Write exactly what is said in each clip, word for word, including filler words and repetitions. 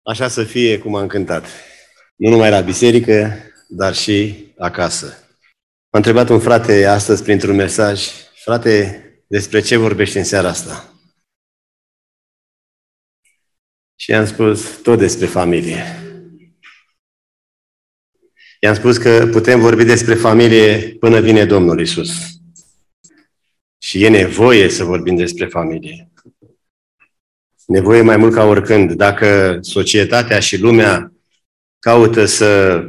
Așa să fie cum am cântat. Nu numai la biserică, dar și acasă. M-a întrebat un frate astăzi printr-un mesaj: frate, despre ce vorbești în seara asta? Și i-am spus tot despre familie. I-am spus că putem vorbi despre familie până vine Domnul Iisus. Și e nevoie să vorbim despre familie. Nevoie mai mult ca oricând. Dacă societatea și lumea caută să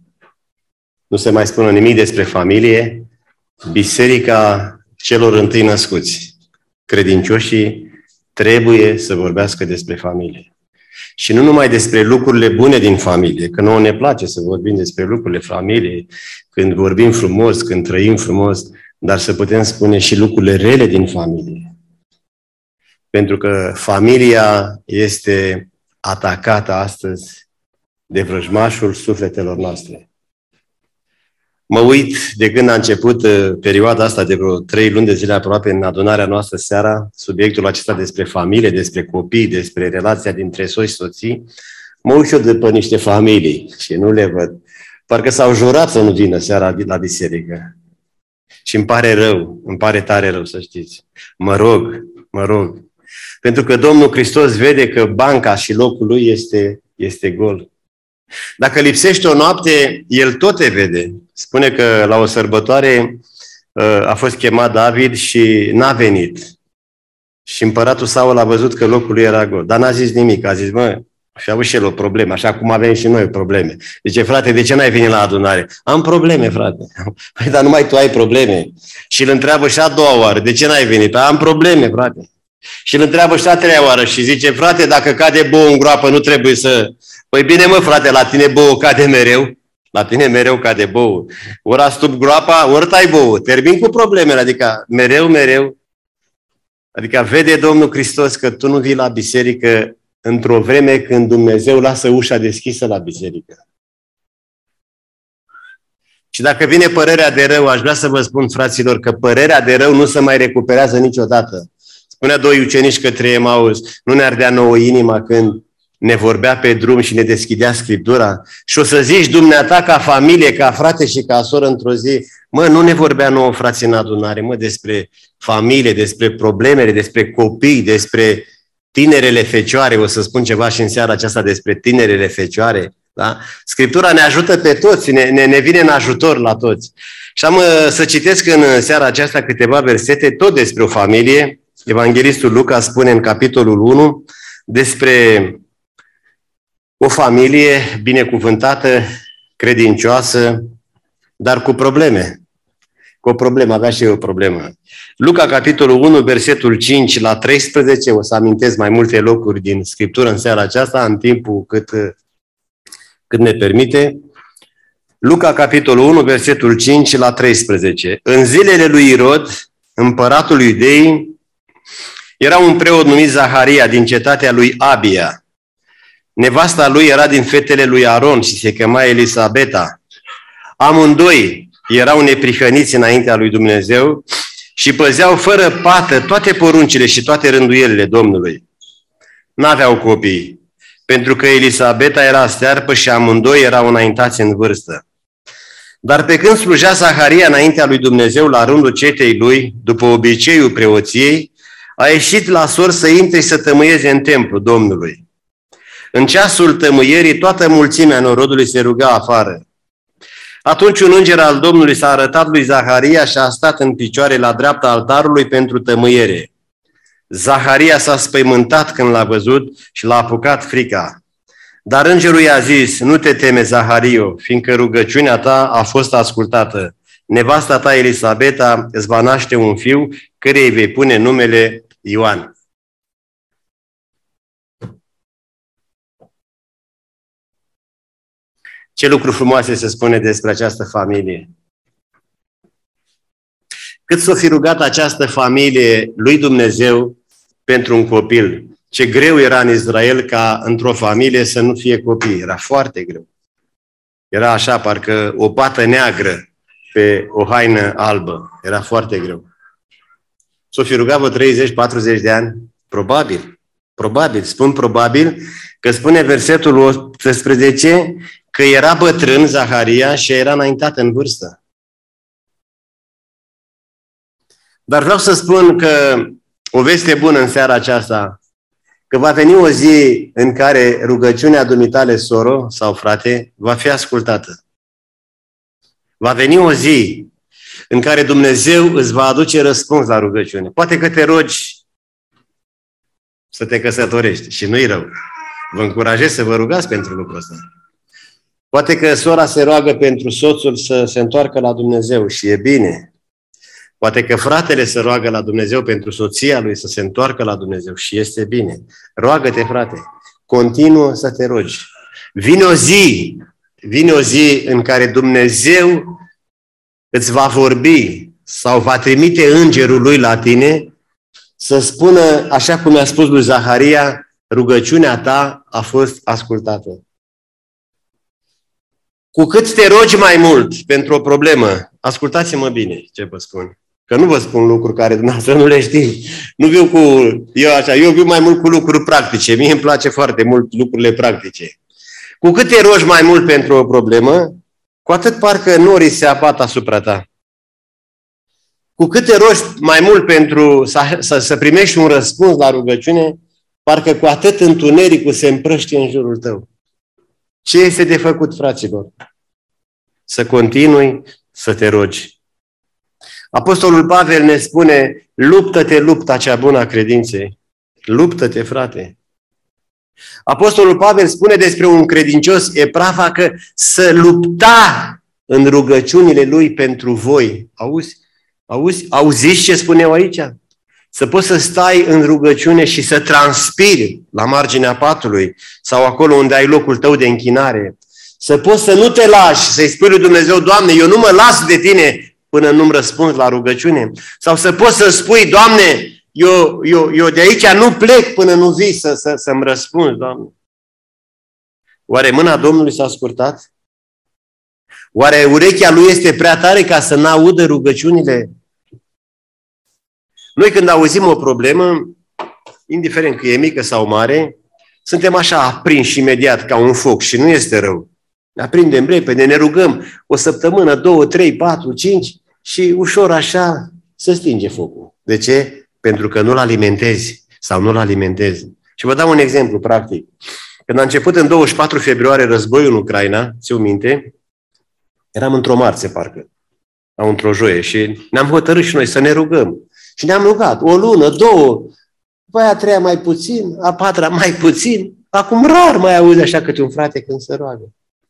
nu se mai spună nimic despre familie, biserica celor întâi născuți, credincioșii, trebuie să vorbească despre familie. Și nu numai despre lucrurile bune din familie, că nouă ne place să vorbim despre lucrurile familiei, când vorbim frumos, când trăim frumos, dar să putem spune și lucrurile rele din familie. Pentru că familia este atacată astăzi de vrăjmașul sufletelor noastre. Mă uit de când a început perioada asta de vreo trei luni de zile aproape în adunarea noastră seara, subiectul acesta despre familie, despre copii, despre relația dintre soți și soții, mă uit și eu după niște familii și nu le văd. Parcă s-au jurat să nu vină seara la biserică. Și îmi pare rău, îmi pare tare rău, să știți. Mă rog, mă rog. Pentru că Domnul Hristos vede că banca și locul lui este, este gol. Dacă lipsește o noapte, El tot te vede. Spune că la o sărbătoare a fost chemat David și n-a venit. Și împăratul Saul a văzut că locul lui era gol. Dar n-a zis nimic. A zis, mă, și a avut și el o problemă, așa cum avem și noi probleme. Zice, frate, de ce n-ai venit la adunare? Am probleme, frate. Păi, dar numai tu ai probleme. Și îl întreabă și a doua oară, de ce n-ai venit? Am probleme, frate. Și îl întreabă și a treia oară și zice, frate, dacă cade bou în groapă, nu trebuie să... Păi bine, mă, frate, la tine bou cade mereu. La tine mereu cade bou. Ori astup groapa, ori tai bou. Termin cu problemele, adică mereu, mereu. Adică vede Domnul Hristos că tu nu vii la biserică într-o vreme când Dumnezeu lasă ușa deschisă la biserică. Și dacă vine părerea de rău, aș vrea să vă spun, fraților, că părerea de rău nu se mai recuperează niciodată. Spunea doi ucenici către Emaus, nu ne ardea nouă inima când ne vorbea pe drum și ne deschidea Scriptura? Și o să zici dumneata ca familie, ca frate și ca soră într-o zi, mă, nu ne vorbea nouă frații în adunare, mă, despre familie, despre problemele, despre copii, despre tinerele fecioare, o să spun ceva și în seara aceasta despre tinerele fecioare. Da? Scriptura ne ajută pe toți, ne, ne, ne vine în ajutor la toți. Și am să citesc în seara aceasta câteva versete, tot despre o familie. Evanghelistul Luca spune în capitolul unu despre o familie binecuvântată, credincioasă, dar cu probleme. Cu o problemă, avea și eu o problemă. Luca, capitolul unu, versetul cinci la treisprezece, o să amintesc mai multe locuri din Scriptură în seara aceasta, în timpul cât, cât ne permite. Luca, capitolul unu, versetul cinci la treisprezece. În zilele lui Irod, împăratul Iudeii, era un preot numit Zaharia din cetatea lui Abia. Nevasta lui era din fetele lui Aron și se chema Elisabeta. Amândoi erau neprihăniți înaintea lui Dumnezeu și păzeau fără pată toate poruncile și toate rânduielile Domnului. N-aveau copii, pentru că Elisabeta era stearpă și amândoi erau înaintați în vârstă. Dar pe când slujea Zaharia înaintea lui Dumnezeu la rândul cetei lui, după obiceiul preoției, a ieșit la sor să intre și să tămâieze în templu Domnului. În ceasul tămâierii, toată mulțimea norodului se ruga afară. Atunci un înger al Domnului s-a arătat lui Zaharia și a stat în picioare la dreapta altarului pentru tămâiere. Zaharia s-a spăimântat când l-a văzut și l-a apucat frica. Dar îngerul i-a zis, nu te teme, Zahario, fiindcă rugăciunea ta a fost ascultată. Nevasta ta, Elisabeta, îți va naște un fiu, căreia îi vei pune numele Ioan. Ce lucruri frumoase se spune despre această familie. Cât s-o fi rugat această familie lui Dumnezeu pentru un copil. Ce greu era în Israel ca într-o familie să nu fie copii. Era foarte greu. Era așa, parcă o pată neagră pe o haină albă. Era foarte greu. S-o fi rugat vreo treizeci patruzeci de ani? Probabil. Probabil, spun probabil, că spune versetul optsprezece că era bătrân Zaharia și era înaintat în vârstă. Dar vreau să spun că o veste bună în seara aceasta, că va veni o zi în care rugăciunea dumitale, soro sau frate, va fi ascultată. Va veni o zi în care Dumnezeu îți va aduce răspuns la rugăciune. Poate că te rogi să te căsătorești și nu-i rău. Vă încurajez să vă rugați pentru lucrul ăsta. Poate că sora se roagă pentru soțul să se întoarcă la Dumnezeu și e bine. Poate că fratele se roagă la Dumnezeu pentru soția lui să se întoarcă la Dumnezeu și este bine. Roagă-te, frate. Continuă să te rogi. Vine o zi, vine o zi în care Dumnezeu îți va vorbi sau va trimite îngerul lui la tine să spună, așa cum i-a spus lui Zaharia, rugăciunea ta a fost ascultată. Cu cât te rogi mai mult pentru o problemă, ascultați-mă bine ce vă spun. Că nu vă spun lucruri care dumneavoastră nu le știți. Nu viu cu, eu așa, eu viu mai mult cu lucruri practice. Mie îmi place foarte mult lucrurile practice. Cu cât te rogi mai mult pentru o problemă, cu atât parcă norii se abat asupra ta. Cu cât te rogi mai mult pentru să, să, să primești un răspuns la rugăciune, parcă cu atât întunericul se împrăștie în jurul tău. Ce este de făcut, fraților? Să continui să te rogi. Apostolul Pavel ne spune, luptă-te lupta cea bună a credinței. Luptă-te, frate. Apostolul Pavel spune despre un credincios Epafra că să lupta în rugăciunile lui pentru voi. Auzi? Auzi? Auziți ce spune eu aici? Să poți să stai în rugăciune și să transpiri la marginea patului sau acolo unde ai locul tău de închinare. Să poți să nu te lași, să-i spui lui Dumnezeu, Doamne, eu nu mă las de tine până nu-mi răspunzi la rugăciune. Sau să poți să spui, Doamne, eu, eu, eu de aici nu plec până nu vii să, să, să-mi răspunzi, Doamne. Oare mâna Domnului s-a scurtat? Oare urechea lui este prea tare ca să n-audă rugăciunile? Noi când auzim o problemă, indiferent că e mică sau mare, suntem așa aprinși imediat ca un foc și nu este rău. Ne aprindem repede, ne rugăm o săptămână, două, trei, patru, cinci și ușor așa se stinge focul. De ce? Pentru că nu-l alimentezi sau nu-l alimentezi. Și vă dau un exemplu practic. Când a început în douăzeci și patru februarie războiul în Ucraina, ți-o minte, eram într-o marțe parcă, sau într-o joie și ne-am hotărât și noi să ne rugăm. Și ne-am rugat o lună, două, după aia a treia mai puțin, a patra mai puțin. Acum rar mai auzi așa câte un frate când se roagă.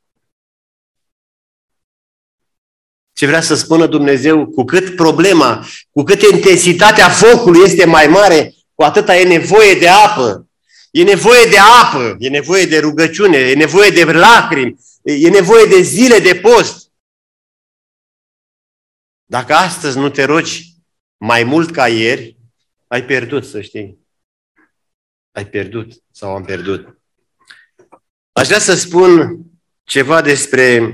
Ce vrea să spună Dumnezeu, cu cât problema, cu cât intensitatea focului este mai mare, cu atâta e nevoie de apă. E nevoie de apă, e nevoie de rugăciune, e nevoie de lacrimi, e nevoie de zile de post. Dacă astăzi nu te rogi mai mult ca ieri, ai pierdut, să știi. Ai pierdut sau am pierdut. Aș vrea să spun ceva despre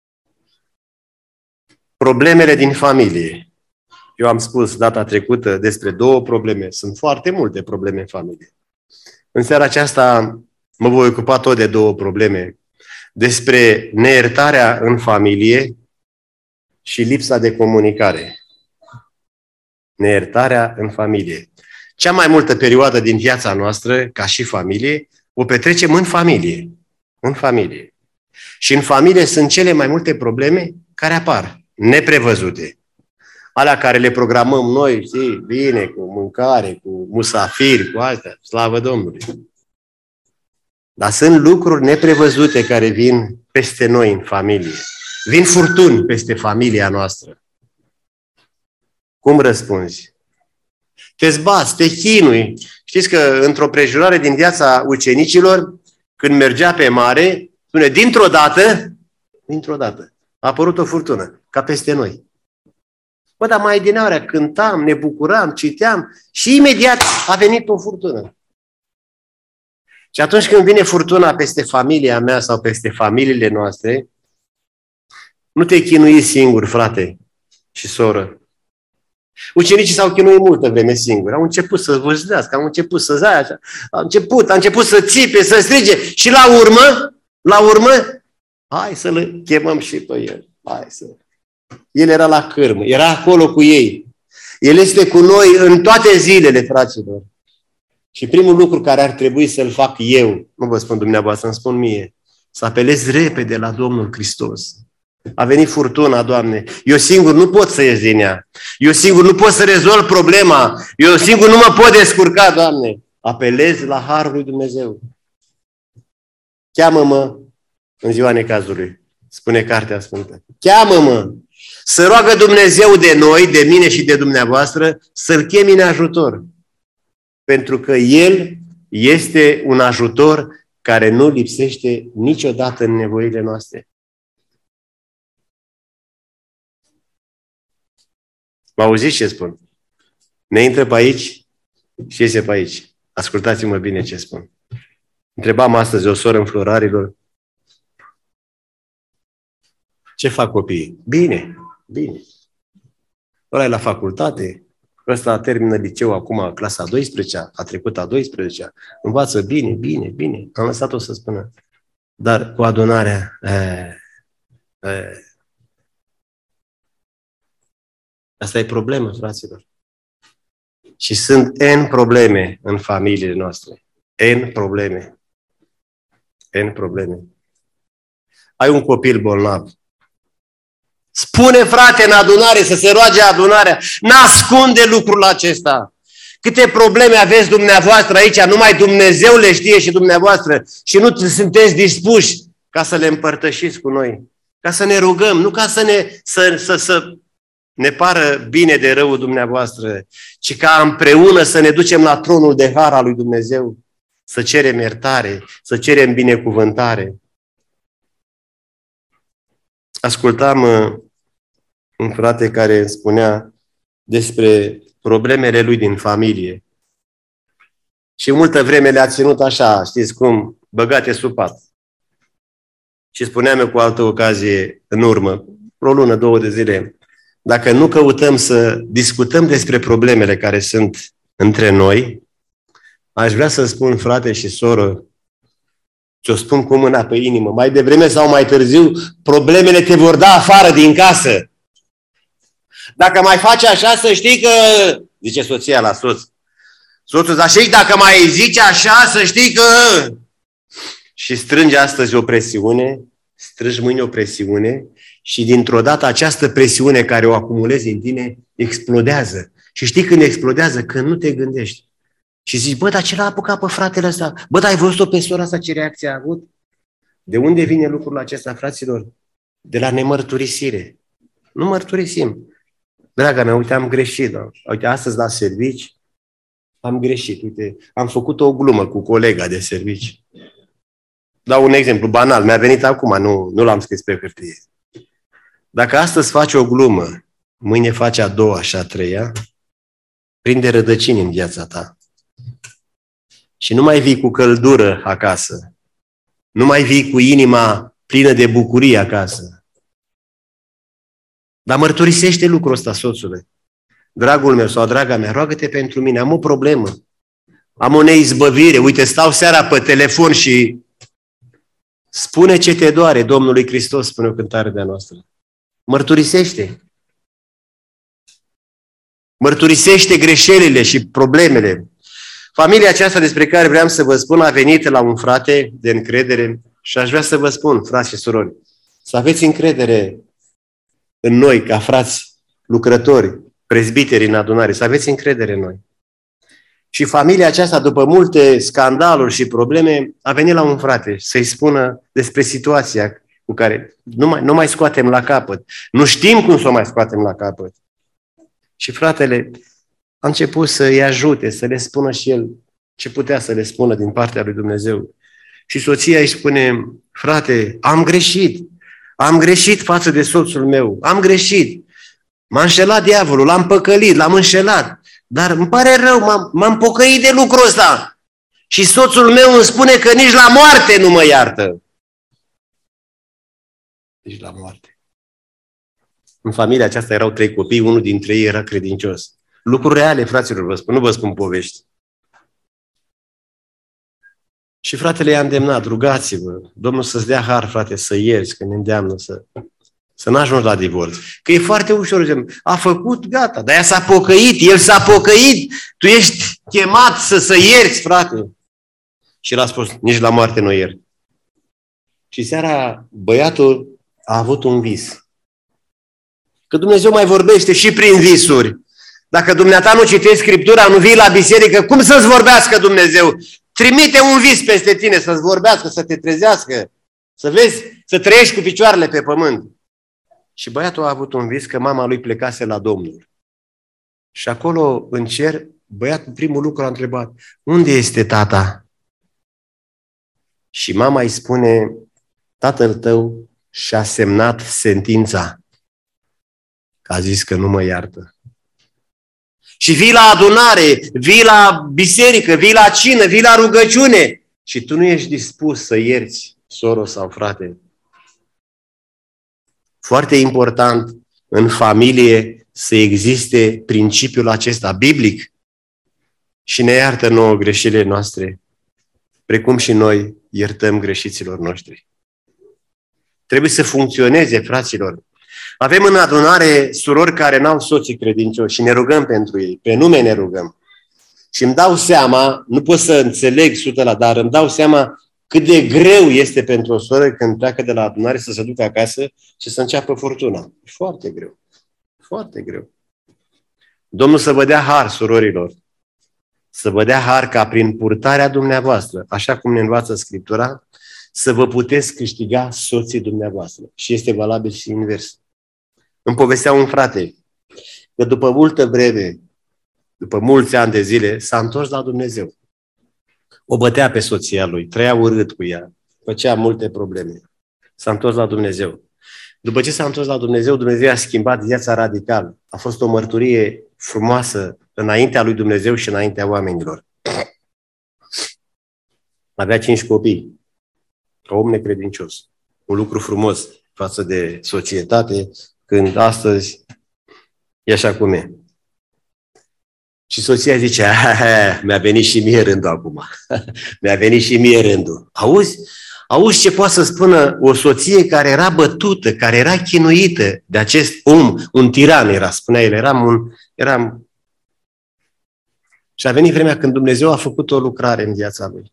problemele din familie. Eu am spus data trecută despre două probleme. Sunt foarte multe probleme în familie. În seara aceasta mă voi ocupa tot de două probleme. Despre neiertarea în familie și lipsa de comunicare. Neiertarea în familie. Cea mai multă perioadă din viața noastră, ca și familie, o petrecem în familie. În familie. Și în familie sunt cele mai multe probleme care apar, neprevăzute. Alea care le programăm noi, știi, bine, cu mâncare, cu musafiri, cu astea, slavă Domnului. Dar sunt lucruri neprevăzute care vin peste noi în familie. Vin furtuni peste familia noastră. Cum răspunzi? Te zbați, te chinui. Știți că într-o prejurare din viața ucenicilor, când mergea pe mare, spune, dintr-o dată, dintr-o dată, a apărut o furtună, ca peste noi. Bă, dar mai din area cântam, ne bucuram, citeam și imediat a venit o furtună. Și atunci când vine furtuna peste familia mea sau peste familiile noastre, nu te chinui singur, frate și soră. Ucenicii s-au chinuit multă vreme singuri. Au început să vârșdească, au început să zaie așa. Au început, au început să țipe, să strige. Și la urmă, la urmă, hai să-l chemăm și pe el. Hai să... El era la cârmă, era acolo cu ei. El este cu noi în toate zilele, fraților. Și primul lucru care ar trebui să-l fac eu, nu vă spun dumneavoastră, îmi spun mie, să apelez repede la Domnul Hristos. A venit furtuna, Doamne. Eu singur nu pot să ies din ea. Eu singur nu pot să rezolv problema. Eu singur nu mă pot descurca, Doamne. Apelez la harul lui Dumnezeu. Cheamă-mă în ziua necazului, spune Cartea Sfântă. Cheamă-mă. Să roagă Dumnezeu de noi, de mine și de dumneavoastră, să-L chemi în ajutor. Pentru că El este un ajutor care nu lipsește niciodată în nevoile noastre. Mă auziți ce spun? Ne intră pe aici și iese pe aici. Ascultați-mă bine ce spun. Întrebam astăzi o soră în Florarilor. Ce fac copiii? Bine, bine. Ăla e la facultate, ăsta termină liceu acum, clasa a douăsprezecea, a trecut a douăsprezecea, învață bine, bine, bine. Am lăsat-o să spună. Dar cu adunarea... E, e, asta e problemă, fraților. Și sunt N probleme în familiile noastre. N probleme. N probleme. Ai un copil bolnav. Spune, frate, în adunare, să se roage adunarea. N-ascunde lucrul acesta. Câte probleme aveți dumneavoastră aici, numai Dumnezeu le știe și dumneavoastră. Și nu sunteți dispuși ca să le împărtășiți cu noi. Ca să ne rugăm, nu ca să ne, să, să, să ne pară bine de răul dumneavoastră, ci ca împreună să ne ducem la tronul de har al lui Dumnezeu. Să cerem iertare, să cerem binecuvântare. Ascultam un frate care îmi spunea despre problemele lui din familie. Și multă vreme le-a ținut așa, știți cum, băgate sub pat. Și spuneam eu cu altă ocazie în urmă, o lună, două de zile, dacă nu căutăm să discutăm despre problemele care sunt între noi, aș vrea să spun, frate și soră, ți-o spun cu mâna pe inimă, mai devreme sau mai târziu, problemele te vor da afară din casă. Dacă mai faci așa, să știi că, zice soția la soț, soțul, dar știi, dacă mai zici așa, să știi că... Și strânge astăzi o presiune, strângi mâine o presiune și dintr-o dată această presiune care o acumulezi în tine explodează. Și știi când explodează? Când nu te gândești. Și zici, bă, dar ce l-a apucat pe fratele ăsta? Bă, dar ai văzut-o pe sora asta ce reacție a avut? De unde vine lucrul acesta, fraților? De la nemărturisire. Nu mărturisim. Draga mea, uite, am greșit. Da? Uite, astăzi la servici am greșit. Uite, am făcut o glumă cu colega de servici. Dau un exemplu banal. Mi-a venit acum, nu, nu l-am scris pe hârtie. Dacă astăzi faci o glumă, mâine faci a doua și a treia, prinde rădăcini în viața ta. Și nu mai vii cu căldură acasă. Nu mai vii cu inima plină de bucurie acasă. Dar mărturisește lucrul ăsta, soțule. Dragul meu sau draga mea, roagă-te pentru mine, am o problemă. Am o neizbăvire. Uite, stau seara pe telefon și spune ce te doare Domnului Hristos, spune o cântare de-a noastră. Mărturisește. Mărturisește greșelile și problemele. Familia aceasta despre care vreau să vă spun a venit la un frate de încredere și aș vrea să vă spun, frați și surori, să aveți încredere în noi, ca frați lucrători, prezbiteri în adunare, să aveți încredere în noi. Și familia aceasta, după multe scandaluri și probleme, a venit la un frate să-i spună despre situația cu care nu mai, nu mai scoatem la capăt. Nu știm cum să o mai scoatem la capăt. Și fratele a început să-i ajute, să le spună și el ce putea să le spună din partea lui Dumnezeu. Și soția îi spune, frate, am greșit. Am greșit față de soțul meu. Am greșit. M-a înșelat diavolul, l-am păcălit, l-am înșelat. Dar îmi pare rău, m-am, m-am pocăit de lucrul ăsta. Și soțul meu îmi spune că nici la moarte nu mă iartă. Nici la moarte. În familia aceasta erau trei copii, unul dintre ei era credincios. Lucruri reale, fraților, vă spun, nu vă spun povești. Și fratele i-a îndemnat, rugați-vă, Domnul să-ți dea har, frate, să ierți, că ne îndeamnă să, să nu ajungi la divorț. Că e foarte ușor, a făcut, gata, dar ea s-a pocăit, el s-a pocăit, tu ești chemat să, să ierți, frate. Și l-a spus, nici la moarte nu iert. Și seara băiatul a avut un vis. Că Dumnezeu mai vorbește și prin visuri. Dacă dumneata nu citești Scriptura, nu vii la biserică, cum să-ți vorbească Dumnezeu? Trimite un vis peste tine să-ți vorbească, să te trezească, să vezi, să trăiești cu picioarele pe pământ. Și băiatul a avut un vis că mama lui plecase la Domnul. Și acolo, în cer, băiatul primul lucru a întrebat, unde este tata? Și mama îi spune, tatăl tău și-a semnat sentința. Că a zis că nu mă iartă. Și vii la adunare, vii la biserică, vii la cină, vii la rugăciune și tu nu ești dispus să ierți soră sau frate. Foarte important în familie să existe principiul acesta biblic și ne iartă nouă greșelile noastre, precum și noi iertăm greșiților noștri. Trebuie să funcționeze, fraților. Avem în adunare surori care n-au soții credincioși și ne rugăm pentru ei, pe nume ne rugăm. Și îmi dau seama, nu pot să înțeleg o sută la dar, îmi dau seama cât de greu este pentru o soră când pleacă de la adunare să se ducă acasă și să înceapă furtuna. E foarte greu. Foarte greu. Domnul să vă dea har, surorilor. Să vă dea har ca prin purtarea dumneavoastră, așa cum ne învață Scriptura, să vă puteți câștiga soții dumneavoastră. Și este valabil și invers. Îmi povestea un frate că după multă vreme, după mulți ani de zile, s-a întors la Dumnezeu. O bătea pe soția lui, trăia urât cu ea, făcea multe probleme. S-a întors la Dumnezeu. După ce s-a întors la Dumnezeu, Dumnezeu a schimbat viața radical. A fost o mărturie frumoasă înaintea lui Dumnezeu și înaintea oamenilor. Avea cinci copii. Om necredincios. Un lucru frumos față de societate, când astăzi e așa cum e. Și soția zice, mi-a venit și mie rândul acum. mi-a venit și mie rândul. Auzi? Auzi ce poate să spună o soție care era bătută, care era chinuită de acest om, un tiran era, spunea el, eram un... Eram... Și a venit vremea când Dumnezeu a făcut o lucrare în viața lui.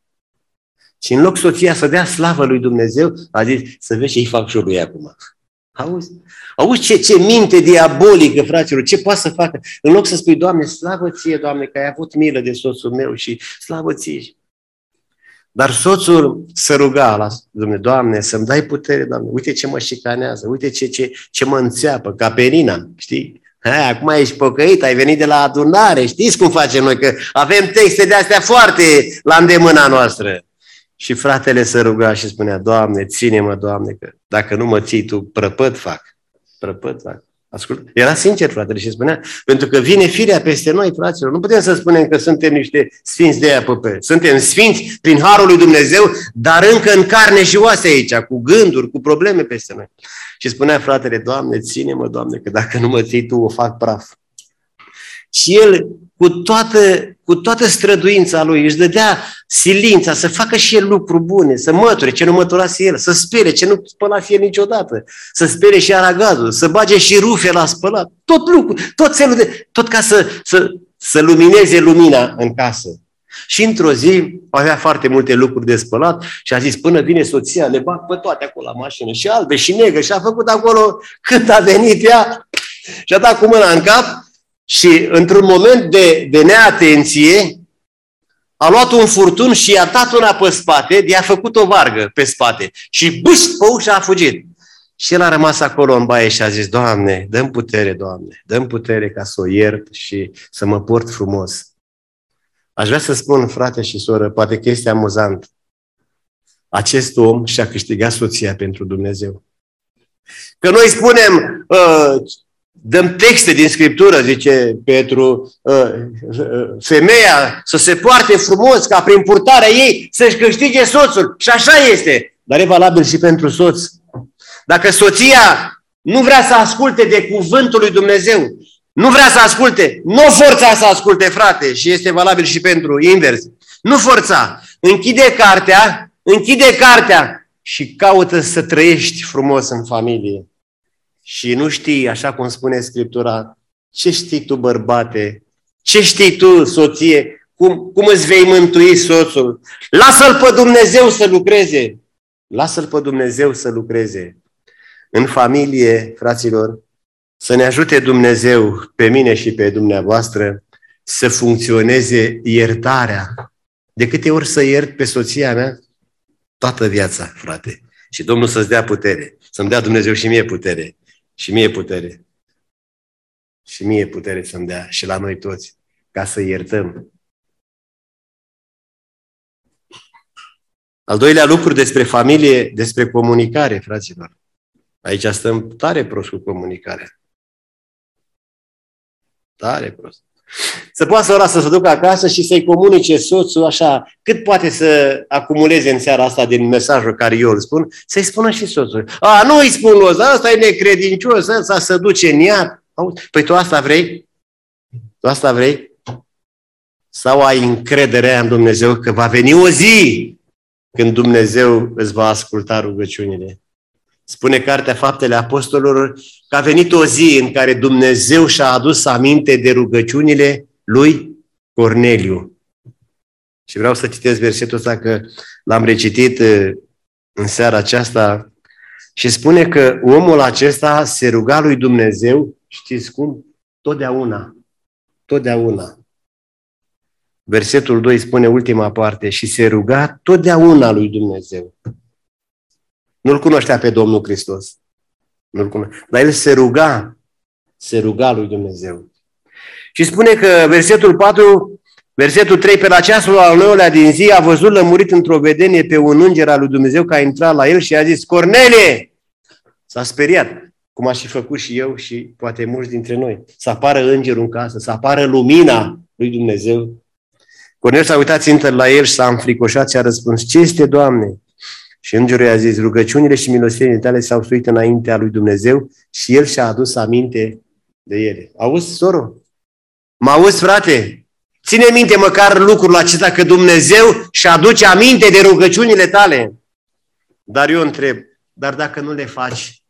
Și în loc soția să dea slavă lui Dumnezeu, a zis, să vezi ce-i fac și eu lui acum. Auzi? Auzi ce, ce minte diabolică, fraților, ce poate să facă? În loc să spui, Doamne, slavă ție, Doamne, că ai avut milă de soțul meu și slavă ție. Dar soțul se ruga la Doamne, Doamne, să-mi dai putere, Doamne, uite ce mă șicanează, uite ce, ce, ce mă înțeapă, ca Perina, știi? Hai, acum ești pocăit, ai venit de la adunare, știți cum facem noi, că avem texte de astea foarte la îndemâna noastră. Și fratele se ruga și spunea, Doamne, ține-mă, Doamne, că dacă nu mă ții tu, prăpăt fac. Prăpăt fac. Ascult. Era sincer, fratele, și spunea, pentru că vine firea peste noi, fraților. Nu putem să spunem că suntem niște sfinți de aia pe pe. Suntem sfinți prin harul lui Dumnezeu, dar încă în carne și oase aici, cu gânduri, cu probleme peste noi. Și spunea fratele, Doamne, ține-mă, Doamne, că dacă nu mă ții tu, o fac praf. Și el, cu toată, cu toată străduința lui, își dădea silința să facă și el lucruri bune, să măture ce nu măturase el, să spele ce nu spălase el niciodată, să spele și aragazul, să bage și rufe la spălat, tot lucru, tot felul de, tot ca să, să, să lumineze lumina în casă. Și într-o zi avea foarte multe lucruri de spălat și a zis, până vine soția, le bag pe toate acolo la mașină, și albe, și negre, și a făcut acolo, când a venit ea, și a dat cu mâna în cap. Și într-un moment de, de neatenție, a luat un furtun și i-a dat una pe spate, i-a făcut o vargă pe spate. Și bâș, pe ușă a fugit. Și el a rămas acolo în baie și a zis, Doamne, dă-mi putere, Doamne, dă-mi putere ca să o iert și să mă port frumos. Aș vrea să spun, frate și soră, poate că este amuzant. Acest om și-a câștigat soția pentru Dumnezeu. Că noi spunem... Uh, Dăm texte din Scriptură, zice Petru, femeia să se poarte frumos ca prin purtarea ei să-și câștige soțul. Și așa este. Dar e valabil și pentru soț. Dacă soția Nu vrea să asculte de cuvântul lui Dumnezeu. Nu vrea să asculte. Nu forța să asculte, frate. Și este valabil și pentru invers. Nu forța. Închide cartea, închide cartea și caută să trăiești frumos în familie. Și nu știi, așa cum spune Scriptura, ce știi tu, bărbate? Ce știi tu, soție? Cum, cum îți vei mântui soțul? Lasă-l pe Dumnezeu să lucreze. Lasă-l pe Dumnezeu să lucreze. În familie, fraților, să ne ajute Dumnezeu pe mine și pe dumneavoastră să funcționeze iertarea. De câte ori să iert pe soția mea? Toată viața, frate. Și Domnul să-ți dea putere. Să-mi dea Dumnezeu și mie putere. Și mie putere. Și mie putere să-mi dea. Și la noi toți. Ca să iertăm. Al doilea lucru despre familie, despre comunicare, fraților. Aici stăm tare prost cu comunicarea. Tare prost. Să poată ora să se ducă acasă și să-i comunice soțul așa, cât poate să acumuleze în seara asta din mesajul care eu îl spun, să-i spună și soțul. A, nu îi spun ăsta, ăsta e necredincios, ăsta se duce în iad. Păi tu asta vrei? Tu asta vrei? Sau ai încrederea în Dumnezeu că va veni o zi când Dumnezeu îți va asculta rugăciunile? Spune Cartea Faptele Apostolilor că a venit o zi în care Dumnezeu și-a adus aminte de rugăciunile lui Corneliu. Și vreau să citesc versetul ăsta, că l-am recitit în seara aceasta, și spune că omul acesta se ruga lui Dumnezeu, știți cum? Totdeauna. Totdeauna. Versetul doi spune ultima parte, și se ruga totdeauna lui Dumnezeu. Nu-L cunoștea pe Domnul Hristos. Nu-L cunoștea. Dar el se ruga, se ruga lui Dumnezeu. Și spune că versetul patru, versetul trei, pe la ceasul al nouălea din zi a văzut lămurit într-o vedenie pe un înger al lui Dumnezeu că a intrat la el și a zis: Cornelie! S-a speriat, cum aș fi făcut și eu și poate mulți dintre noi. Să apară îngerul în casă, să apară lumina lui Dumnezeu. Corneliu s-a uitat țintă la el și s-a înfricoșat și a răspuns: ce este, Doamne? Și îngerul i-a zis: rugăciunile și milostenile tale s-au suit înaintea lui Dumnezeu și el și-a adus aminte de ele. Auzi, soro? Mă auzi, frate? Ține minte măcar lucrul acesta, că Dumnezeu și-a aduce aminte de rugăciunile tale. Dar eu întreb, dar dacă nu le faci,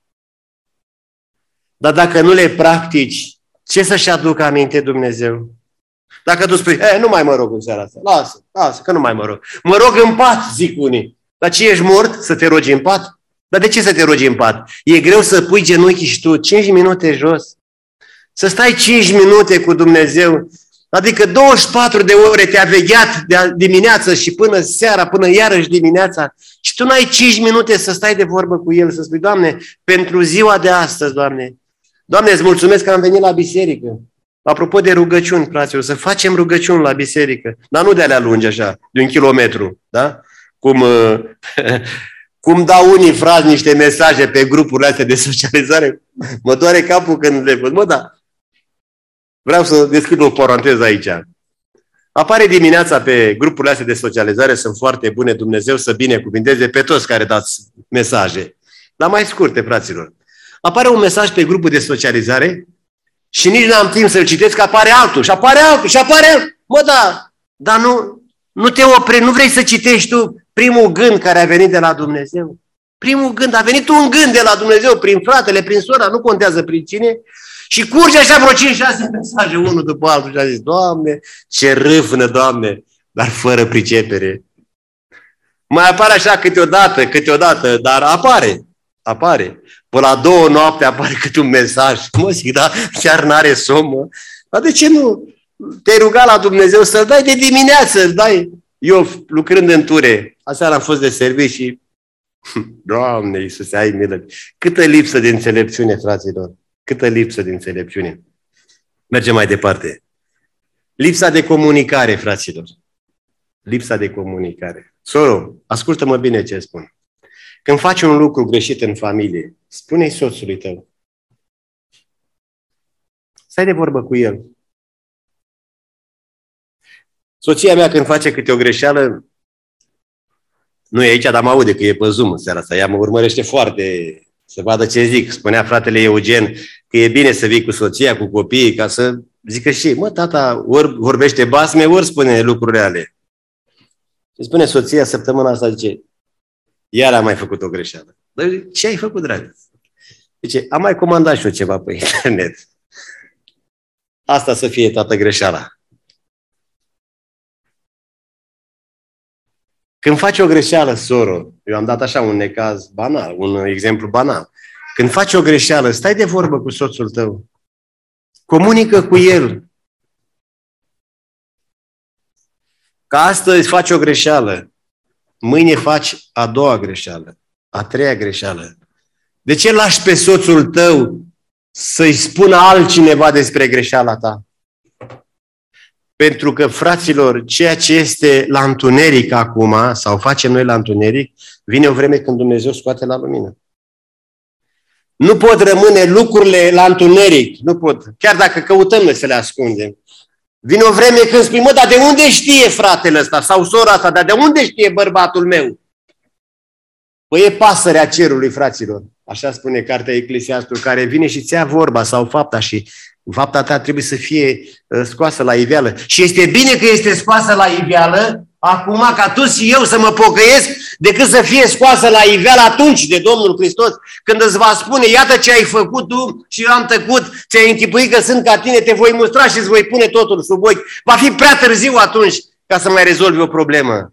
dar dacă nu le practici, ce să-și aducă aminte Dumnezeu? Dacă tu spui: e, nu mai mă rog în seara asta, lasă, lasă, că nu mai mă rog. Mă rog în pat, zic unii. Dar ce, ești mort să te rogi în pat? Dar de ce să te rogi în pat? E greu să pui genunchii și tu cinci minute jos. Să stai cinci minute cu Dumnezeu. Adică douăzeci și patru de ore te-a vegheat de dimineață și până seara, până iarăși dimineața. Și tu n-ai cinci minute să stai de vorbă cu El, să spui: Doamne, pentru ziua de astăzi, Doamne, Doamne, îți mulțumesc că am venit la biserică. Apropo de rugăciuni, fraților, să facem rugăciuni la biserică. Dar nu de alea lungi așa, de un kilometru, da? Cum, cum dau unii frați niște mesaje pe grupurile astea de socializare, mă doare capul când le văd. Mă, da. Vreau să deschid o paranteză aici. Apare dimineața pe grupurile astea de socializare, sunt foarte bune, Dumnezeu să binecuvinteze pe toți care dați mesaje. Dar mai scurte, fraților. Apare un mesaj pe grupul de socializare și nici n-am timp să-l citesc, că apare altul și apare altul și apare altul. Mă, da, dar nu, nu te opri, nu vrei să citești tu primul gând care a venit de la Dumnezeu? Primul gând, a venit un gând de la Dumnezeu prin fratele, prin sora, nu contează prin cine, și curge așa vreo cinci șase mesaje, unul după altul, și a zis: Doamne, ce râvnă, Doamne, dar fără pricepere. Mai apare așa câteodată, câteodată, dar apare, apare. Până la două noapte apare câte un mesaj. Mă zic, da, chiar n-are somn, mă. Dar de ce nu te-ai rugat la Dumnezeu să-l dai de dimineață, îl dai? Eu, lucrând în Ture, aseară am fost de serviciu și Doamne Iisuse, ai milă. Câtă lipsă de înțelepciune, fraților. Câtă lipsă de înțelepciune. Mergem mai departe. Lipsa de comunicare, fraților. Lipsa de comunicare. Soro, ascultă-mă bine ce spun. Când faci un lucru greșit în familie, spune-i soțului tău. Stai de vorbă cu el. Soția mea, când face câte o greșeală, nu e aici, dar mă aude că e pe Zoom în seara asta. Ea mă urmărește foarte Să vadă ce zic. Spunea fratele Eugen că e bine să vii cu soția, cu copiii, ca să zică și, mă, tata, ori vorbește basme, ori spune lucruri reale. Și spune soția săptămâna asta, zice, iar am mai făcut o greșeală. Dar ce ai făcut, dragă? Zice, am mai comandat și eu ceva pe internet. Asta să fie toată greșeala. Când faci o greșeală, soro, eu am dat așa un necaz banal, un exemplu banal. Când faci o greșeală, stai de vorbă cu soțul tău. Comunică cu el. Că astăzi faci o greșeală, mâine faci a doua greșeală, a treia greșeală. De ce lași pe soțul tău să-i spună altcineva despre greșeala ta? Pentru că, fraților, ceea ce este la întuneric acum, sau facem noi la întuneric, vine o vreme când Dumnezeu scoate la lumină. Nu pot rămâne lucrurile la întuneric, nu pot, chiar dacă căutăm noi să le ascundem. Vine o vreme când spui, mă, dar de unde știe fratele ăsta sau sora asta, dar de unde știe bărbatul meu? Păi e pasărea cerului, fraților. Așa spune cartea Eclesiastul, care vine și ți ia vorba sau fapta și fapta ta trebuie să fie scoasă la iveală. Și este bine că este scoasă la iveală, acum ca tu și eu să mă pocăiesc, decât să fie scoasă la iveală atunci de Domnul Hristos, când îți va spune, iată ce ai făcut tu și eu am tăcut, ți-ai închipuit că sunt ca tine, te voi mustra și îți voi pune totul sub ochi. Va fi prea târziu atunci ca să mai rezolvi o problemă.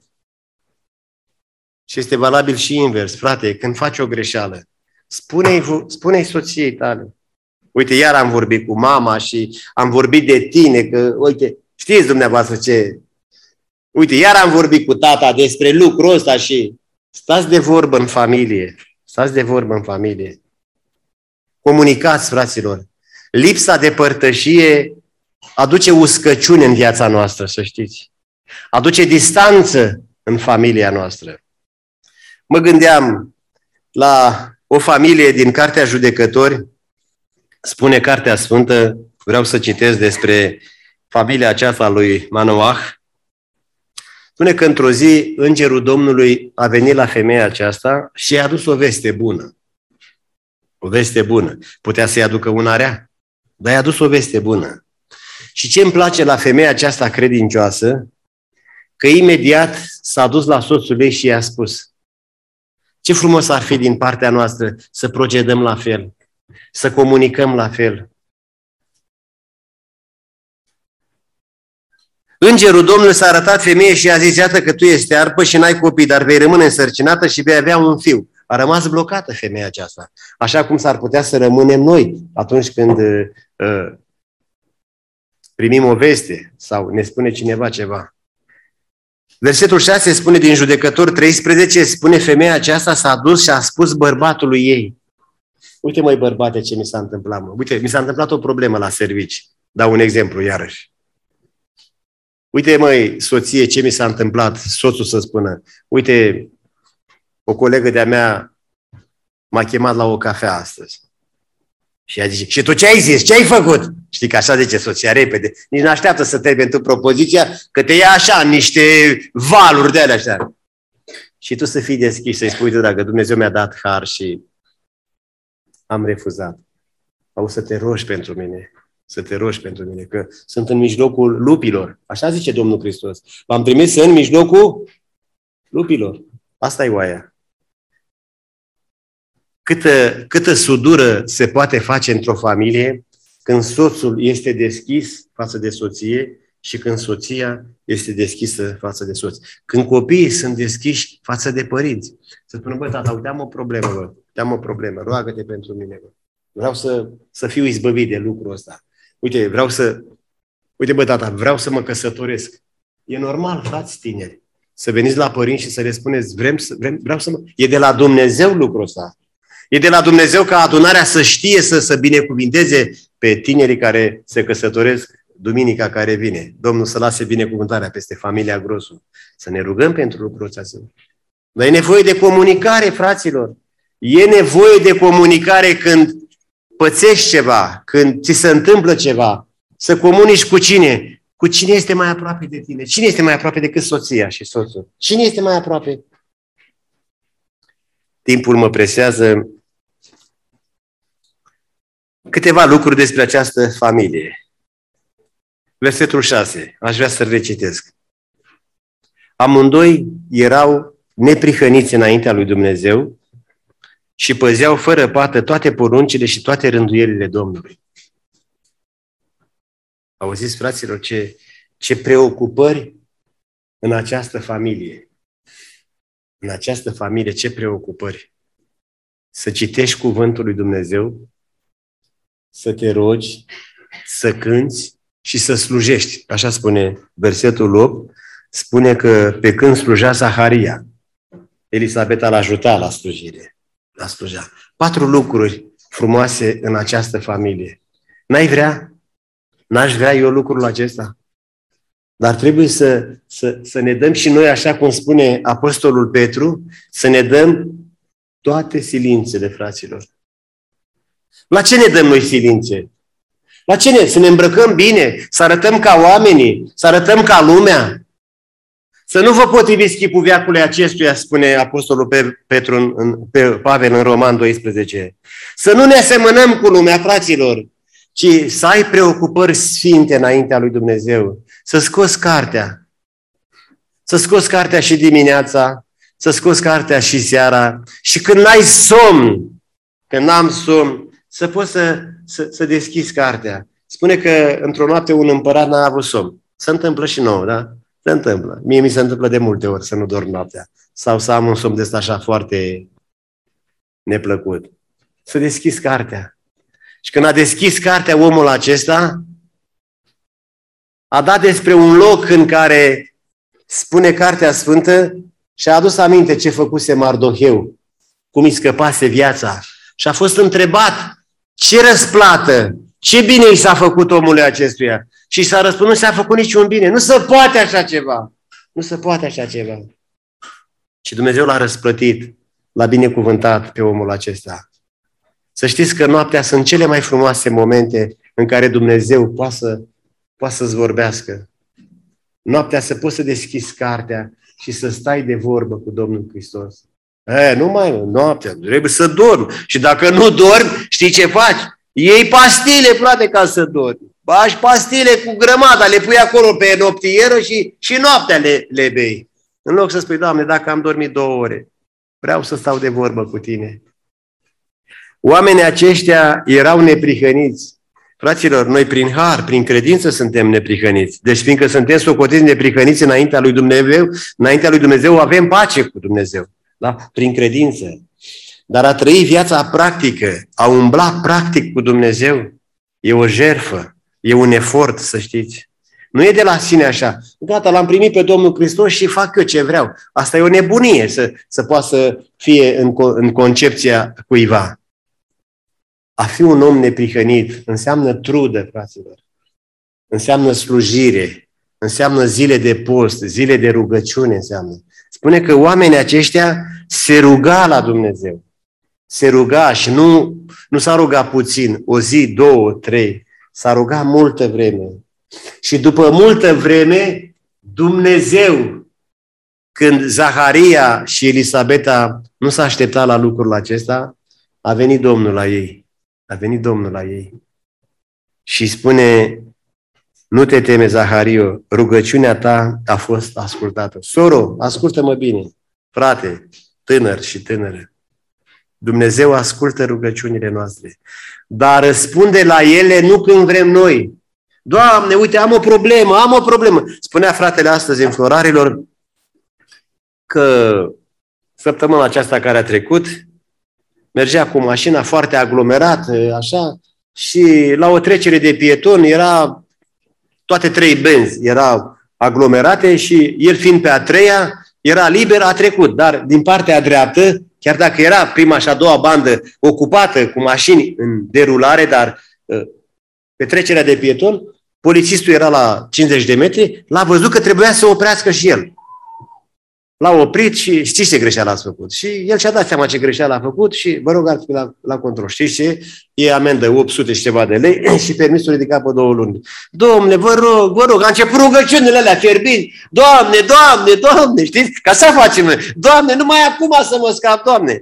Și este valabil și invers, frate, când faci o greșeală, spune-i, spune-i soției tale. Uite, iar am vorbit cu mama și am vorbit de tine, că, uite, știți dumneavoastră ce... Uite, iar am vorbit cu tata despre lucrul ăsta și stați de vorbă în familie. Stați de vorbă în familie. Comunicați, fraților. Lipsa de părtășie aduce uscăciune în viața noastră, să știți. Aduce distanță în familia noastră. Mă gândeam la o familie din Cartea Judecători, spune Cartea Sfântă, vreau să citesc despre familia aceasta lui Manoah. Spune că într-o zi îngerul Domnului a venit la femeia aceasta și i-a adus o veste bună. O veste bună. Putea să-i aducă una rea, dar i-a adus o veste bună. Și ce îmi place la femeia aceasta credincioasă, că imediat s-a dus la soțul ei și i-a spus, ce frumos ar fi din partea noastră să procedăm la fel, să comunicăm la fel. Îngerul Domnului s-a arătat femeie și a zis, iată că tu ești stearpă și n-ai copii, dar vei rămâne însărcinată și vei avea un fiu. A rămas blocată femeia aceasta. Așa cum s-ar putea să rămânem noi atunci când uh, primim o veste sau ne spune cineva ceva. Versetul șase spune din Judecători treisprezece, spune femeia aceasta s-a dus și a spus bărbatului ei. Uite, măi, bărbate, ce mi s-a întâmplat, mă. Uite, mi s-a întâmplat o problemă la servici. Dau un exemplu, iarăși. Uite, măi, soție, ce mi s-a întâmplat, soțul să spună. Uite, o colegă de-a mea m-a chemat la o cafea astăzi. Și ea zice, și tu ce ai zis? Ce ai făcut? Știi că așa zice soția repede. Nici nu așteaptă să termini tu propoziția, că te ia așa în niște valuri de alea așa. Și tu să fii deschis, să-i spui tu, dacă Dumnezeu mi-a dat har și am refuzat. Au să te rogi pentru mine. Să te rogi pentru mine, că sunt în mijlocul lupilor. Așa zice Domnul Hristos. V-am trimis în mijlocul lupilor. Asta e oaia. Câtă, câtă sudură se poate face într-o familie când soțul este deschis față de soție și când soția este deschisă față de soț. Când copiii sunt deschiși față de părinți. Să spună, bă, tata, uite, am o problemă, bă. Uite, am o problemă, roagă-te pentru mine, bă. Vreau să, să fiu izbăvit de lucrul ăsta. Uite, vreau să... Uite, bă, tata, vreau să mă căsătoresc. E normal, frați tineri, să veniți la părinți și să le spuneți, vrem să, vrem, vreau să mă... E de la Dumnezeu lucrul ăsta. E de la Dumnezeu ca adunarea să știe să, să binecuvinteze pe tinerii care se căsătoresc duminica care vine. Domnul să lase binecuvântarea peste familia Grosu. Să ne rugăm pentru lucrul ăsta. Dar e nevoie de comunicare, fraților. E nevoie de comunicare când pățești ceva, când ți se întâmplă ceva. Să comunici cu cine? Cu cine este mai aproape de tine? Cine este mai aproape decât soția și soțul? Cine este mai aproape? Timpul mă presează. câteva lucruri despre această familie. Versetul șase, aș vrea să-l recitesc. Amândoi erau neprihăniți înaintea lui Dumnezeu și păzeau fără pată toate poruncile și toate rânduielile Domnului. Auziți, fraților, ce, ce preocupări în această familie. În această familie, ce preocupări. Să citești cuvântul lui Dumnezeu, să te rogi, să cânți și să slujești. Așa spune versetul opt, spune că pe când slujea Zaharia, Elisabeta l-a ajutat la slujire. La sluja. Patru lucruri frumoase în această familie. N-ai vrea? N-aș vrea eu lucrul acesta? Dar trebuie să, să, să ne dăm și noi, așa cum spune Apostolul Petru, să ne dăm toate silințele, fraților. La ce ne dăm noi silințe? La ce ne? Să ne îmbrăcăm bine, să arătăm ca oamenii, să arătăm ca lumea. Să nu vă potriviți chipul veacului acestuia, spune Apostolul Petru în, în, pe Pavel în Roman doisprezece. Să nu ne asemănăm cu lumea, fraților, ci să ai preocupări sfinte înaintea lui Dumnezeu. Să scoți cartea. Să scoți cartea și dimineața, să scoți cartea și seara. Și când n-ai somn, când n-am somn, să poți să, să, să deschizi cartea. Spune că într-o noapte un împărat n-a avut somn. Se întâmplă și nouă, da? Se întâmplă. Mie mi se întâmplă de multe ori să nu dorm noaptea. Sau să am un somn de ăsta așa foarte neplăcut. Să deschizi cartea. Și când a deschis cartea omul acesta, a dat despre un loc în care spune Cartea Sfântă și a adus aminte ce făcuse Mardoheu, cum îi scăpase viața. Și a fost întrebat ce răsplată, ce bine i s-a făcut omului acestuia. Și s-a răspuns, nu s-a făcut niciun bine. Nu se poate așa ceva. Nu se poate așa ceva. Și Dumnezeu l-a răsplătit, l-a binecuvântat pe omul acesta. Să știți că noaptea sunt cele mai frumoase momente în care Dumnezeu poate, să, poate să-ți vorbească. Noaptea să poți să deschizi cartea și să stai de vorbă cu Domnul Hristos. E, nu mai noaptea, trebuie să dormi. Și dacă nu dormi, știi ce faci? Iei pastile, frate, ca să dormi. Bași pastile cu grămada, le pui acolo pe noptieră și, și noaptea le, le bei. În loc să spui, Doamne, dacă am dormit două ore, vreau să stau de vorbă cu Tine. Oamenii aceștia erau neprihăniți. Fraților, noi prin har, prin credință suntem neprihăniți. Deci fiindcă suntem socotiți neprihăniți înaintea lui Dumnezeu, înaintea lui Dumnezeu avem pace cu Dumnezeu. Da? Prin credință. Dar a trăi viața practică, a umbla practic cu Dumnezeu, e o jertfă, e un efort, să știți. Nu e de la sine așa. Gata, l-am primit pe Domnul Hristos și fac eu ce vreau. Asta e o nebunie să, să poată să fie în, în concepția cuiva. A fi un om neprihănit înseamnă trudă, fraților. Înseamnă slujire. Înseamnă zile de post, zile de rugăciune înseamnă. Spune că oamenii aceștia se ruga la Dumnezeu. Se ruga și nu, nu s-a rugat puțin, o zi, două, trei. S-a rugat multă vreme. Și după multă vreme, Dumnezeu, când Zaharia și Elisabeta nu s-a așteptat la lucrul acesta, a venit Domnul la ei. A venit Domnul la ei. Și spune, nu te teme, Zahario, rugăciunea ta a fost ascultată. Soro, ascultă-mă bine. Frate, tânăr și tânără. Dumnezeu ascultă rugăciunile noastre. Dar răspunde la ele nu când vrem noi. Doamne, uite, am o problemă, am o problemă. Spunea fratele astăzi în Florarilor că săptămâna aceasta care a trecut mergea cu mașina foarte aglomerată, așa, și la o trecere de pietoni era, toate trei benzi erau aglomerate și el fiind pe a treia, era liber, a trecut. Dar din partea dreaptă, chiar dacă era prima și a doua bandă ocupată cu mașini în derulare, dar pe trecerea de pieton, polițistul era la cincizeci de metri, l-a văzut că trebuia să oprească și el. L-a oprit și știți ce greșeală ați făcut. Și el și-a dat seama ce greșeală a făcut și vă rog la, la control. Știți ce? E amendă opt sute și ceva de lei și permisul ridicat pe două luni. Domne, vă rog, vă rog, a început rugăciunile alea fierbinți. Doamne, Doamne, Doamne, știți? Ca să facem noi. Doamne, numai acum să mă scap, Doamne.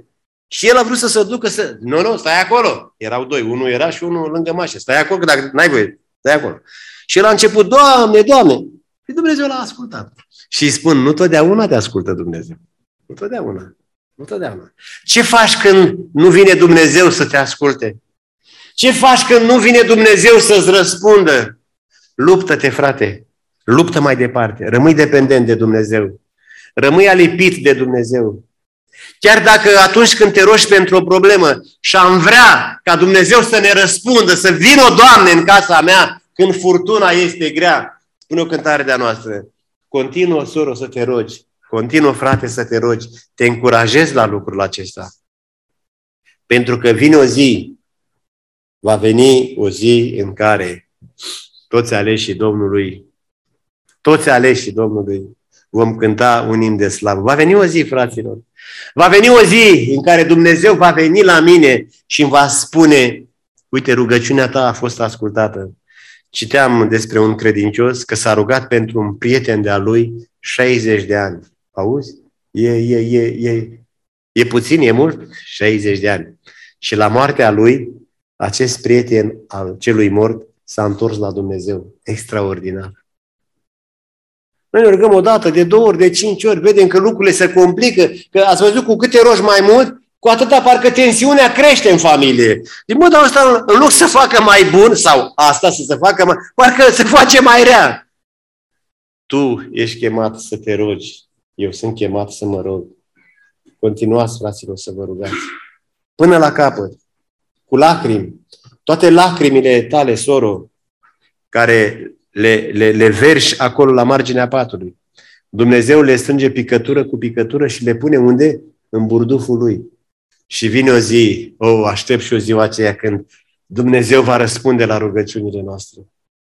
Și el a vrut să se ducă să... Nu, nu, stai acolo. Erau doi. Unul era și unul lângă mașină. Stai acolo, că dacă n-ai voie, stai acolo. Și el a început, Doamne, Doamne. Și Dumnezeu l-a ascultat. Și îi spun, nu totdeauna te ascultă Dumnezeu. Nu totdeauna. Nu totdeauna. Ce faci când nu vine Dumnezeu să te asculte? Ce faci când nu vine Dumnezeu să-ți răspundă? Luptă-te, frate. Luptă mai departe. Rămâi dependent de Dumnezeu. Rămâi alipit de Dumnezeu. Chiar dacă atunci când te rogi pentru o problemă și am vrea ca Dumnezeu să ne răspundă, să vină o Doamne în casa mea când furtuna este grea, spune o cântare de-a noastră, continuă, soră, să te rogi, continuă, frate, să te rogi, te încurajezi la lucrul acesta. Pentru că vine o zi, va veni o zi în care toți aleșii Domnului, toți aleșii Domnului vom cânta un imn de slavă. Va veni o zi, fraților. Va veni o zi în care Dumnezeu va veni la mine și îmi va spune, uite, rugăciunea ta a fost ascultată. Citeam despre un credincios că s-a rugat pentru un prieten de-a lui șaizeci de ani. Auzi? E, e, e, e, e puțin, e mult? șaizeci de ani. Și la moartea lui, acest prieten al celui mort s-a întors la Dumnezeu. Extraordinar. Noi ne rugăm o dată, de două ori, de cinci ori, vedem că lucrurile se complică, că ați văzut cu cât te rogi mai mult, cu atâta parcă tensiunea crește în familie. Din modul ăsta, în loc să facă mai bun, sau asta să se facă mai, parcă se face mai rea. Tu ești chemat să te rogi, eu sunt chemat să mă rog. Continuați, fraților, să vă rugați. Până la capăt, cu lacrimi, toate lacrimile tale, soro, care le, le, le verși acolo la marginea patului. Dumnezeu le strânge picătură cu picătură și le pune unde? În burduful lui. Și vine o zi, oh, aștept și o ziua aceea când Dumnezeu va răspunde la rugăciunile noastre.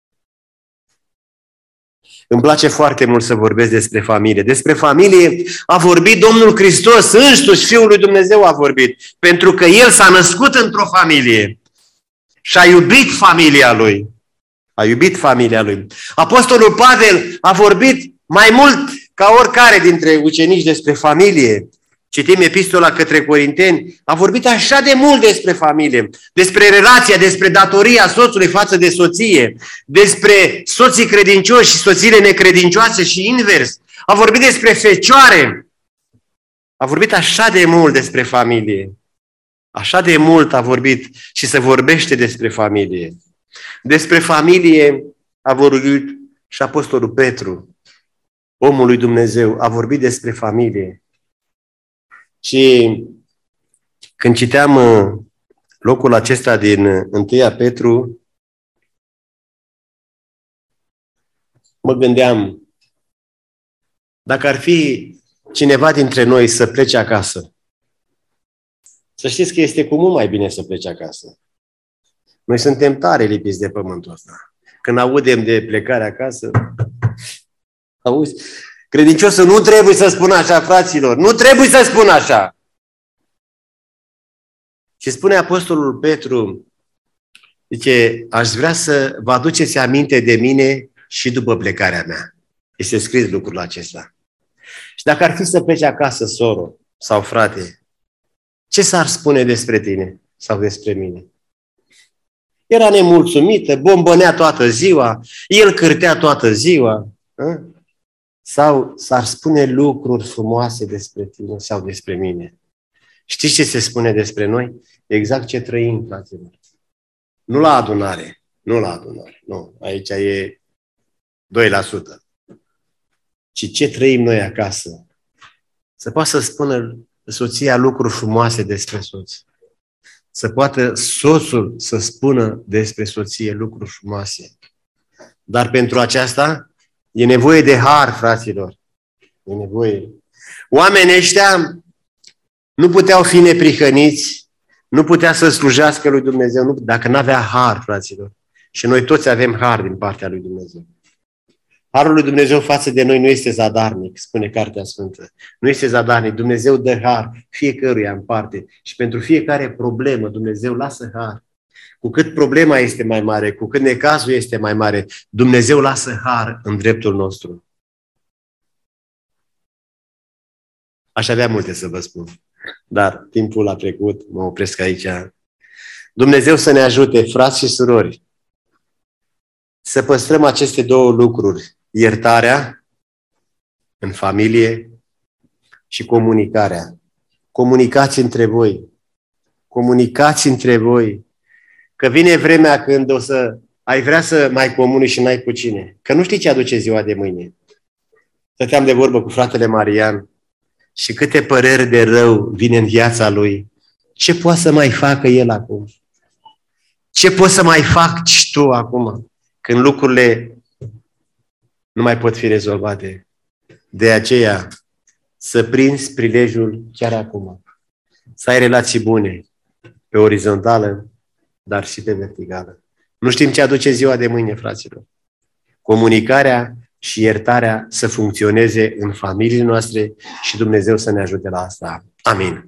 Îmi place foarte mult să vorbesc despre familie. Despre familie a vorbit Domnul Hristos, însuși Fiul lui Dumnezeu a vorbit. Pentru că El s-a născut într-o familie și a iubit familia Lui. A iubit familia Lui. Apostolul Pavel a vorbit mai mult ca oricare dintre ucenici despre familie. Citim epistola către Corinteni, a vorbit așa de mult despre familie, despre relația, despre datoria soțului față de soție, despre soții credincioși și soțiile necredincioase și invers. A vorbit despre fecioare. A vorbit așa de mult despre familie. Așa de mult a vorbit și se vorbește despre familie. Despre familie a vorbit și Apostolul Petru, omul lui Dumnezeu, a vorbit despre familie. Și când citeam locul acesta din întâi Petru, mă gândeam, dacă ar fi cineva dintre noi să plece acasă, să știți că este cu mult mai bine să plece acasă. Noi suntem tare lipiți de pământul ăsta. Când audem de plecare acasă, auzi? Credinciosul nu trebuie să spună așa, fraților. Nu trebuie să spună așa. Și spune Apostolul Petru, zice, aș vrea să vă aduceți aminte de mine și după plecarea mea. Este scris lucrul acesta. Și dacă ar fi să pleci acasă, soro sau frate, ce s-ar spune despre tine sau despre mine? Era nemulțumită, bombănea toată ziua, el cârtea toată ziua. A? Sau s-ar spune lucruri frumoase despre tine sau despre mine. Știți ce se spune despre noi? Exact ce trăim, fraților. Nu la adunare. Nu la adunare. Nu. Aici e doi la sută. Ci ce trăim noi acasă. Să poată să spună soția lucruri frumoase despre soț. Să poată soțul să spună despre soție lucruri frumoase. Dar pentru aceasta e nevoie de har, fraților. E nevoie. Oamenii ăștia nu puteau fi neprihăniți, nu putea să slujească lui Dumnezeu nu, dacă nu avea har, fraților. Și noi toți avem har din partea lui Dumnezeu. Harul lui Dumnezeu față de noi nu este zadarnic, spune Cartea Sfântă. Nu este zadarnic. Dumnezeu dă har fiecăruia în parte. Și pentru fiecare problemă Dumnezeu lasă har. Cu cât problema este mai mare, cu cât necazul este mai mare, Dumnezeu lasă har în dreptul nostru. Aș avea multe să vă spun. Dar timpul a trecut, mă opresc aici. Dumnezeu să ne ajute, frați și surori, să păstrăm aceste două lucruri, iertarea în familie și comunicarea. Comunicați între voi. Comunicați între voi. Că vine vremea când o să ai vrea să mai comunici și n-ai cu cine. Că nu știi ce aduce ziua de mâine. Stăteam de vorbă cu fratele Marian și câte păreri de rău vine în viața lui. Ce poate să mai facă el acum? Ce poți să mai faci tu acum? Când lucrurile nu mai pot fi rezolvate. De aceea, să prinzi prilejul chiar acum. Să ai relații bune, pe orizontală, dar și pe verticală. Nu știm ce aduce ziua de mâine, fraților. Comunicarea și iertarea să funcționeze în familiile noastre și Dumnezeu să ne ajute la asta. Amin.